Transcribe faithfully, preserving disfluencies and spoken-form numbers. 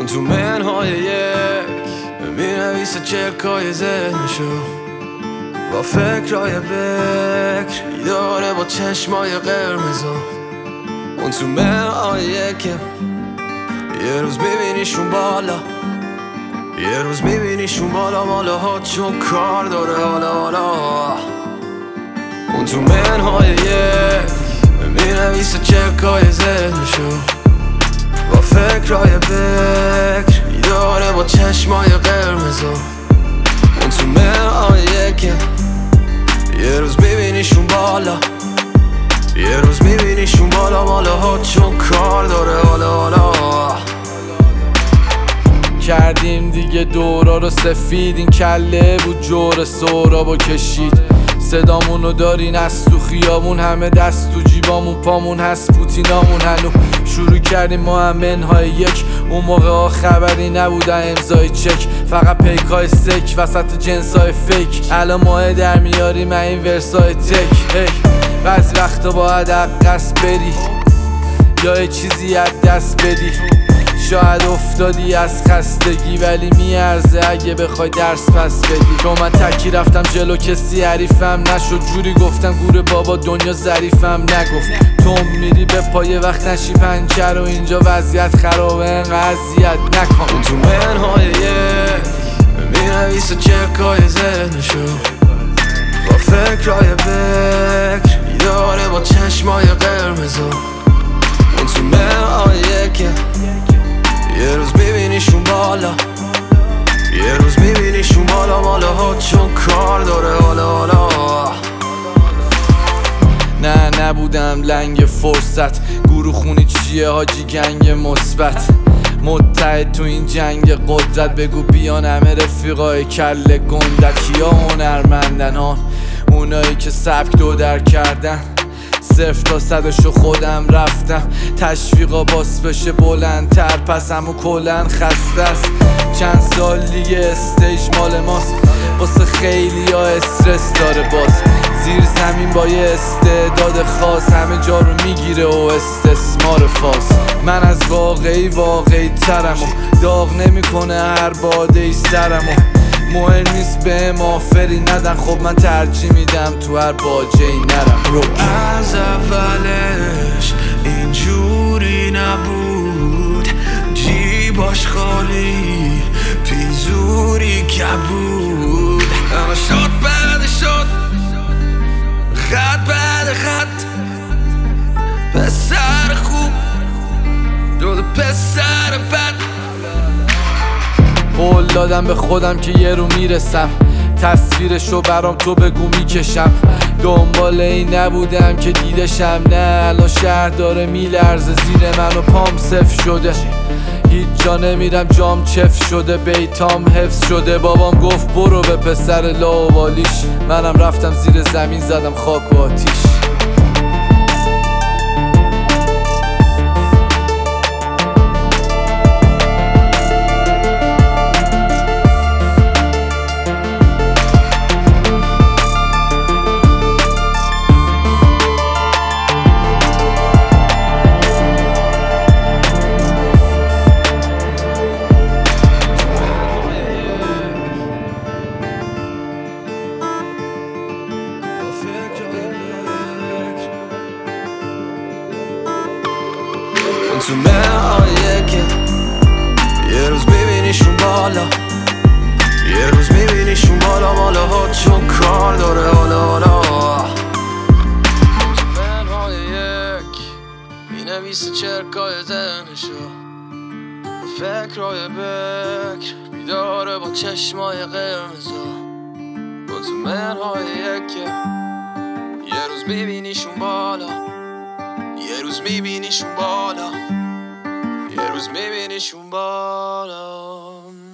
اون تو منهای یک مینویسه چرکای ذهنشو با فکرهای بکر داره با چشمای قرمزا. اون تو منهای یک یه روز میبینیشون بالا، یه روز میبینیشون بالا مالا ها چون کار داره حالا حالا. اون تو منهای یک مینویسه چرکای ذهنشو با فکرهای بکر داره با چشمای قرمزا. اون تو منهای یک یه روز میبینیشون بالا، یه روز میبینیشون بالا مالا ها چون کار داره حالا حالا. کردیم دیگه دورا رو سفید، این کله بود جور سهرابو کشید. صدامونو دارین از تو خیابون، همه دست تو جیبامون، پامون هست پوتینامون. هنو شروع کردیم ما هم منهای یک، اون موقع ها خبری نبودن امضای چک، فقط پیکای سک وسط جنسای فیک. الان ماه در میاریم این ورسای تک. هی بعضی وقتا باید عقص بری یا یه چیزی از دست بدی. شاید افتادی از خستگی ولی میارزه اگه بخوای درس پس بدی. چون من تکی رفتم جلو کسی حریفم نشد، جوری گفتم گور بابا دنیا ظریفم نگفت. تو میری به پای وقت نشی پنچر و اینجا وضعیت خرابه انقدر اذیت نکن. اون تو منهای یک مینویسه چرکای ذهنشو با فکرهای بکر داره با چشمای قرمزا. اون تو منهای یک یه روز میبینیشون بالا، یه روز میبینیشون بالا مالا ها چون کار داره حالا حالا. نه نبودم لنگ فرصت، گروه خونی چیه حاجی گنگ مثبت. متحد تو این جنگ قدرت، بگو بیان همه رفیقای کله گندت. کیا هنرمندن ها؟ اونایی که سبک دو در کردن. صفر تا صدشو خودم رفتم، تشویقا باس بشه بلندتر پس همو کلن خسته است. چند سال دیگه استیج مال ماست، واسه خیلی ها استرس داره باز. زیر زمین با یه استعداد خاص همه جا رو میگیره و استثمار فاس. من از واقعی واقعی ترم و داغ نمیکنه هر باده ای سرم و مهم نیست به آفری ندن. خب من ترجیح میدم تو هر باجه ای نرم. رو از اولش اینجوری نبود، جیباش خالی پیزوری کبود. اما شد بعد شد خط بعد خط، پسر خوب جود پسر بد. قول دادم به خودم که یه رو میرسم، تصویرشو برام تو بگو میکشم. دنبال این نبودم که دیدشم، نه الان شهر داره میلرزه زیر من و پام صف شده. هیچ جا نمیرم جام چف شده، بیتام حفظ شده. بابام گفت برو به پسر لاوالیش، منم رفتم زیر زمین زدم خاک و آتیش. اون تو منهای یک یه روز میبینیشون بالا، یه روز میبینیشون بالا مالا ها چون کار داره حالا حالا. اون تو منهای یک مینویسه چرکای ذهنشو با فکرهای بکر بیداره با چشمای قرمزا. اون تو منهای یک یه روز میبینیشون بالا، یه روز میبینیشون بالا، یه روز میبینیشون بالا.